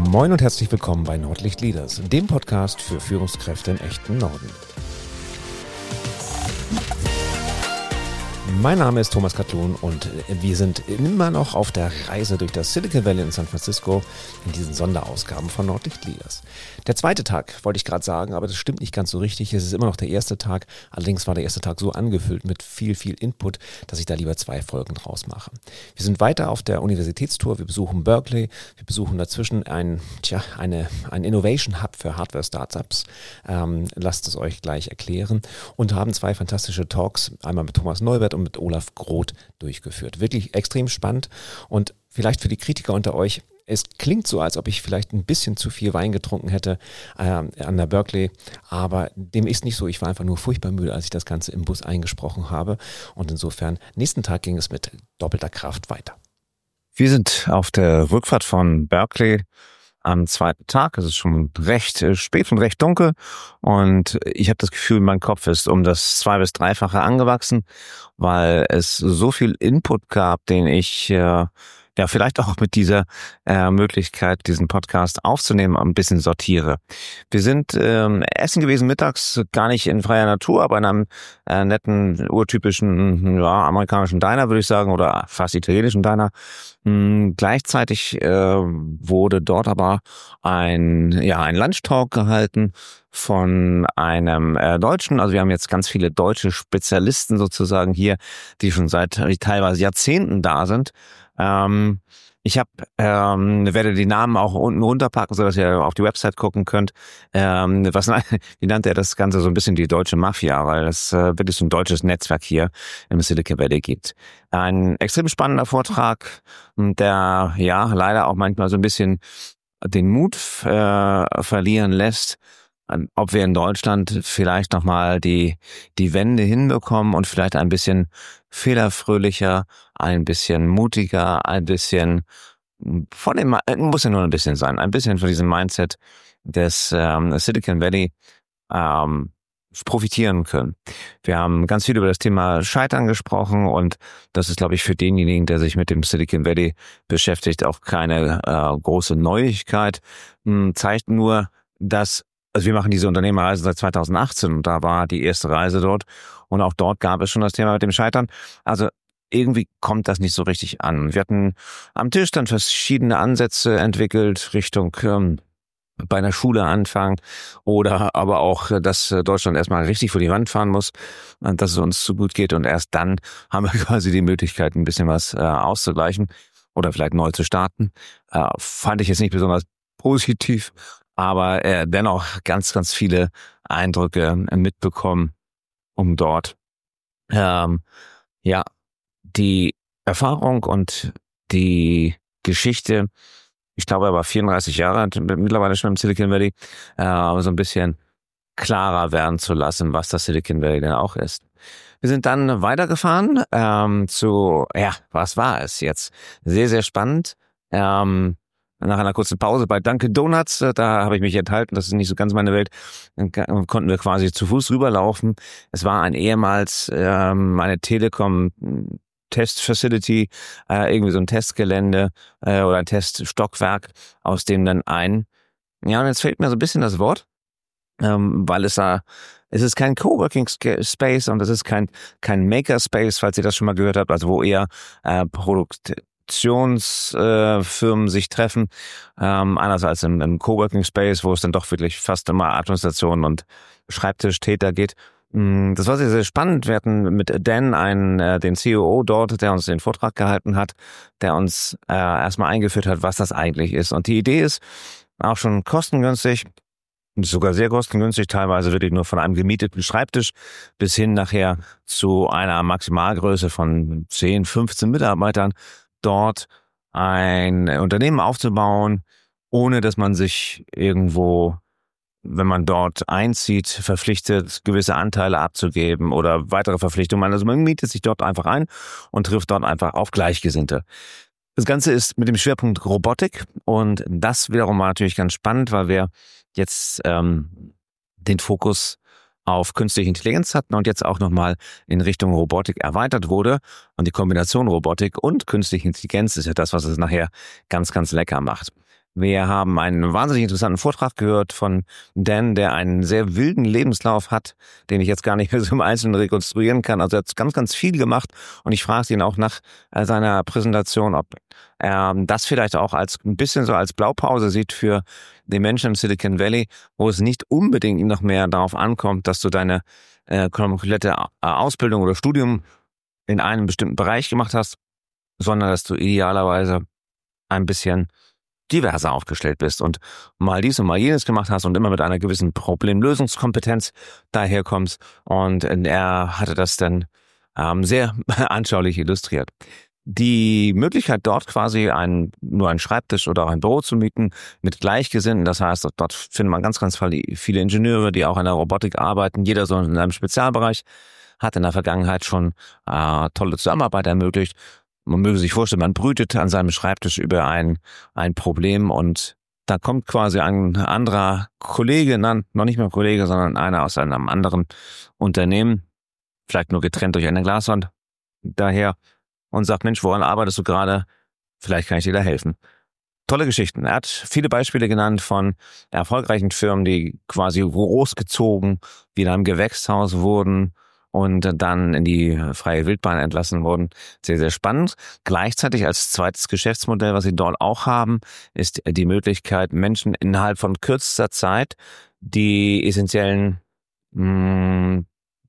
Moin und herzlich willkommen bei Nordlicht Leaders, dem Podcast für Führungskräfte im echten Norden. Mein Name ist Thomas Katlun und wir sind immer noch auf der Reise durch das Silicon Valley in San Francisco in diesen Sonderausgaben von Nordlicht Leaders. Der zweite Tag, wollte ich gerade sagen, aber das stimmt nicht ganz so richtig. Es ist immer noch der erste Tag, allerdings war der erste Tag so angefüllt mit viel Input, dass ich da lieber 2 Folgen draus mache. Wir sind weiter auf der Universitätstour, wir besuchen Berkeley, wir besuchen dazwischen ein Innovation Hub für Hardware-Startups, lasst es euch gleich erklären, und haben 2 fantastische Talks, einmal mit Thomas Neubert und mit Olaf Groth durchgeführt. Wirklich extrem spannend und vielleicht für die Kritiker unter euch, es klingt so, als ob ich vielleicht ein bisschen zu viel Wein getrunken hätte an der Berkeley, aber dem ist nicht so. Ich war einfach nur furchtbar müde, als ich das Ganze im Bus eingesprochen habe, und insofern, nächsten Tag ging es mit doppelter Kraft weiter. Wir sind auf der Rückfahrt von Berkeley am zweiten Tag. Es ist schon recht spät und recht dunkel und ich habe das Gefühl, mein Kopf ist um das 2- bis 3-fache angewachsen, weil es so viel Input gab, den ich vielleicht auch mit dieser Möglichkeit, diesen Podcast aufzunehmen, ein bisschen sortiere. Wir sind essen gewesen mittags, gar nicht in freier Natur, aber in einem netten, urtypischen, amerikanischen Diner, würde ich sagen, oder fast italienischen Diner. Gleichzeitig wurde dort aber ein Lunchtalk gehalten von einem Deutschen. Also wir haben jetzt ganz viele deutsche Spezialisten sozusagen hier, die schon seit teilweise Jahrzehnten da sind. Ich werde die Namen auch unten runterpacken, sodass ihr auf die Website gucken könnt. Wie nannte er das Ganze? So ein bisschen die deutsche Mafia, weil es wirklich so ein deutsches Netzwerk hier im Silicon Valley gibt. Ein extrem spannender Vortrag, der leider auch manchmal so ein bisschen den Mut verlieren lässt, ob wir in Deutschland vielleicht nochmal die Wende hinbekommen und vielleicht ein bisschen fehlerfröhlicher, ein bisschen mutiger, ein bisschen muss ja nur ein bisschen sein, ein bisschen von diesem Mindset des Silicon Valley profitieren können. Wir haben ganz viel über das Thema Scheitern gesprochen und das ist, glaube ich, für denjenigen, der sich mit dem Silicon Valley beschäftigt, auch keine große Neuigkeit. Zeigt nur, dass wir machen diese Unternehmerreise seit 2018 und da war die erste Reise dort und auch dort gab es schon das Thema mit dem Scheitern. Also irgendwie kommt das nicht so richtig an. Wir hatten am Tisch dann verschiedene Ansätze entwickelt, Richtung bei einer Schule anfangen oder aber auch, dass Deutschland erstmal richtig vor die Wand fahren muss, dass es uns zu gut geht und erst dann haben wir quasi die Möglichkeit, ein bisschen was auszugleichen oder vielleicht neu zu starten. Fand ich jetzt nicht besonders positiv, aber dennoch ganz viele Eindrücke mitbekommen, um dort die Erfahrung und die Geschichte, ich glaube, er war 34 Jahre alt, mittlerweile schon im Silicon Valley, so ein bisschen klarer werden zu lassen, was das Silicon Valley denn auch ist. Wir sind dann weitergefahren was war es jetzt? Sehr spannend. Nach einer kurzen Pause bei Dunkin' Donuts, da habe ich mich enthalten, das ist nicht so ganz meine Welt, dann konnten wir quasi zu Fuß rüberlaufen. Es war ehemals eine Telekom Test-Facility, irgendwie so ein Testgelände oder ein Teststockwerk, aus dem dann und jetzt fehlt mir so ein bisschen das Wort, weil es ist kein Coworking Space und es ist kein Maker-Space, falls ihr das schon mal gehört habt, also wo eher Produktionsfirmen sich treffen, anders als im Coworking Space, wo es dann doch wirklich fast immer Administration und Schreibtischtäter geht. Das war sehr spannend. Wir hatten mit Dan den COO dort, der uns den Vortrag gehalten hat, der uns erstmal eingeführt hat, was das eigentlich ist. Und die Idee ist auch schon kostengünstig, sogar sehr kostengünstig, teilweise wirklich nur von einem gemieteten Schreibtisch bis hin nachher zu einer Maximalgröße von 10, 15 Mitarbeitern, dort ein Unternehmen aufzubauen, ohne dass man sich irgendwo, wenn man dort einzieht, verpflichtet, gewisse Anteile abzugeben oder weitere Verpflichtungen. Also man mietet sich dort einfach ein und trifft dort einfach auf Gleichgesinnte. Das Ganze ist mit dem Schwerpunkt Robotik und das wiederum war natürlich ganz spannend, weil wir jetzt den Fokus auf künstliche Intelligenz hatten und jetzt auch nochmal in Richtung Robotik erweitert wurde. Und die Kombination Robotik und künstliche Intelligenz ist ja das, was es nachher ganz lecker macht. Wir haben einen wahnsinnig interessanten Vortrag gehört von Dan, der einen sehr wilden Lebenslauf hat, den ich jetzt gar nicht mehr so im Einzelnen rekonstruieren kann. Also er hat ganz, ganz viel gemacht und ich fragte ihn auch nach seiner Präsentation, ob er das vielleicht auch als ein bisschen so als Blaupause sieht für die Menschen im Silicon Valley, wo es nicht unbedingt noch mehr darauf ankommt, dass du deine komplette Ausbildung oder Studium in einem bestimmten Bereich gemacht hast, sondern dass du idealerweise ein bisschen diverser aufgestellt bist und mal dies und mal jenes gemacht hast und immer mit einer gewissen Problemlösungskompetenz daherkommst. Und er hatte das dann sehr anschaulich illustriert. Die Möglichkeit, dort quasi nur einen Schreibtisch oder auch ein Büro zu mieten mit Gleichgesinnten, das heißt, dort findet man ganz, ganz viele Ingenieure, die auch in der Robotik arbeiten, jeder so in einem Spezialbereich, hat in der Vergangenheit schon tolle Zusammenarbeit ermöglicht. Man möge sich vorstellen, man brütet an seinem Schreibtisch über ein Problem und da kommt quasi ein anderer Kollege, noch nicht mehr Kollege, sondern einer aus einem anderen Unternehmen, vielleicht nur getrennt durch eine Glaswand, daher und sagt, Mensch, woran arbeitest du gerade? Vielleicht kann ich dir da helfen. Tolle Geschichten. Er hat viele Beispiele genannt von erfolgreichen Firmen, die quasi großgezogen, wie in einem Gewächshaus wurden und dann in die freie Wildbahn entlassen wurden. Sehr, sehr spannend. Gleichzeitig als zweites Geschäftsmodell, was sie dort auch haben, ist die Möglichkeit, Menschen innerhalb von kürzester Zeit die essentiellen Dinge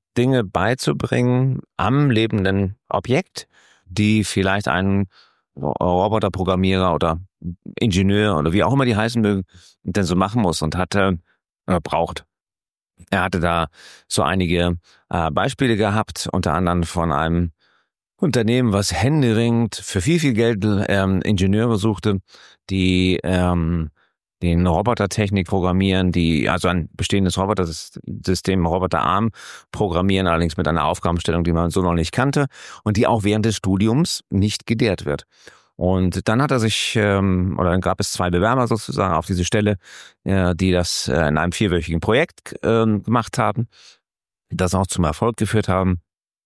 beizubringen am lebenden Objekt, die vielleicht ein Roboterprogrammierer oder Ingenieur oder wie auch immer die heißen mögen, denn so machen muss und braucht. Er hatte da so einige Beispiele gehabt, unter anderem von einem Unternehmen, was händeringend für viel, viel Geld Ingenieure suchte, die den Robotertechnik programmieren, die also ein bestehendes Robotersystem, Roboterarm programmieren, allerdings mit einer Aufgabenstellung, die man so noch nicht kannte und die auch während des Studiums nicht gelehrt wird. Und dann hat er sich, oder dann gab es 2 Bewerber sozusagen auf diese Stelle, die das in einem 4-wöchigen Projekt gemacht haben, das auch zum Erfolg geführt haben.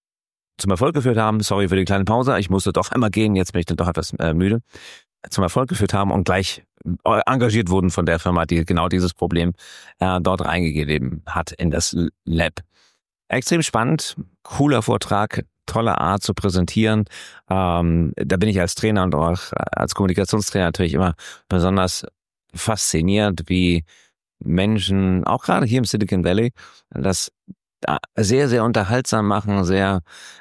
Sorry für die kleine Pause, ich musste doch einmal gehen, jetzt bin ich dann doch etwas müde. Zum Erfolg geführt haben und gleich engagiert wurden von der Firma, die genau dieses Problem dort reingegeben hat in das Lab. Extrem spannend, cooler Vortrag, tolle Art zu präsentieren. Da bin ich als Trainer und auch als Kommunikationstrainer natürlich immer besonders fasziniert, wie Menschen, auch gerade hier im Silicon Valley, das sehr, sehr unterhaltsam machen, sehr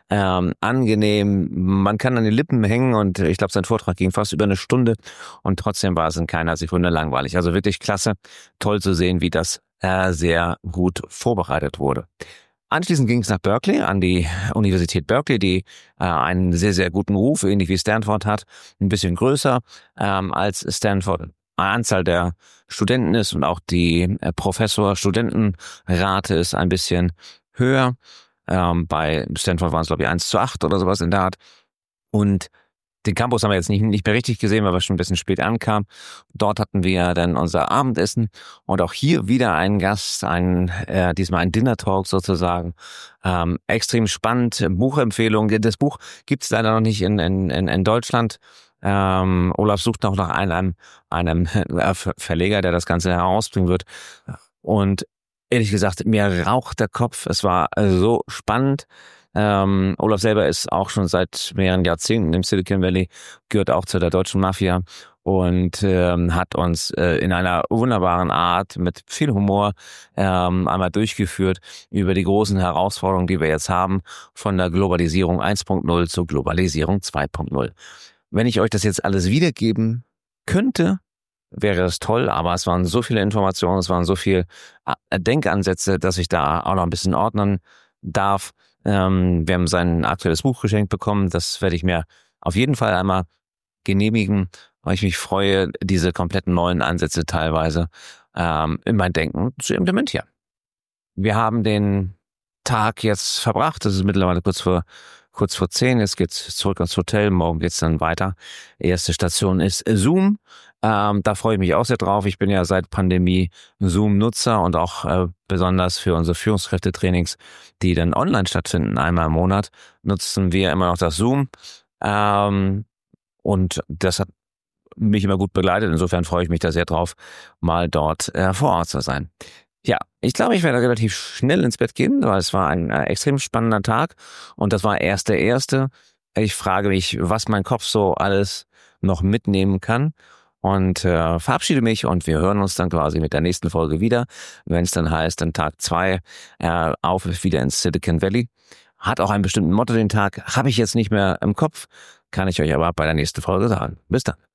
angenehm. Man kann an den Lippen hängen und ich glaube, sein Vortrag ging fast über eine Stunde und trotzdem war es in keiner Sekunde langweilig. Also wirklich klasse, toll zu sehen, wie das sehr gut vorbereitet wurde. Anschließend ging es nach Berkeley, an die Universität Berkeley, die einen sehr, sehr guten Ruf, ähnlich wie Stanford hat, ein bisschen größer als Stanford. Anzahl der Studenten ist und auch die Professor-Studentenrate ist ein bisschen höher. Bei Stanford waren es, glaube ich, 1:8 oder sowas in der Art. Und den Campus haben wir jetzt nicht mehr richtig gesehen, weil wir schon ein bisschen spät ankamen. Dort hatten wir dann unser Abendessen und auch hier wieder einen Gast, diesmal ein Dinner-Talk sozusagen. Extrem spannend, Buchempfehlung. Das Buch gibt es leider noch nicht in Deutschland. Olaf sucht noch nach einem Verleger, der das Ganze herausbringen wird. Und ehrlich gesagt, mir raucht der Kopf. Es war so spannend. Olaf selber ist auch schon seit mehreren Jahrzehnten im Silicon Valley, gehört auch zu der deutschen Mafia und hat uns in einer wunderbaren Art mit viel Humor einmal durchgeführt über die großen Herausforderungen, die wir jetzt haben, von der Globalisierung 1.0 zur Globalisierung 2.0. Wenn ich euch das jetzt alles wiedergeben könnte, wäre das toll, aber es waren so viele Informationen, es waren so viele Denkansätze, dass ich da auch noch ein bisschen ordnen darf. Wir haben sein aktuelles Buch geschenkt bekommen, das werde ich mir auf jeden Fall einmal genehmigen, weil ich mich freue, diese kompletten neuen Ansätze teilweise in mein Denken zu implementieren. Wir haben den Tag jetzt verbracht, es ist mittlerweile kurz vor 10, jetzt geht's zurück ins Hotel, morgen geht's dann weiter. Erste Station ist Zoom. Da freue ich mich auch sehr drauf. Ich bin ja seit Pandemie Zoom-Nutzer und auch besonders für unsere Führungskräftetrainings, die dann online stattfinden, einmal im Monat, nutzen wir immer noch das Zoom. Und das hat mich immer gut begleitet. Insofern freue ich mich da sehr drauf, mal dort vor Ort zu sein. Ja, ich glaube, ich werde relativ schnell ins Bett gehen, weil es war ein extrem spannender Tag und das war erst der erste. Ich frage mich, was mein Kopf so alles noch mitnehmen kann und verabschiede mich und wir hören uns dann quasi mit der nächsten Folge wieder, wenn es dann heißt, dann Tag 2 auf wieder ins Silicon Valley. Hat auch einen bestimmten Motto den Tag, habe ich jetzt nicht mehr im Kopf, kann ich euch aber bei der nächsten Folge sagen. Bis dann.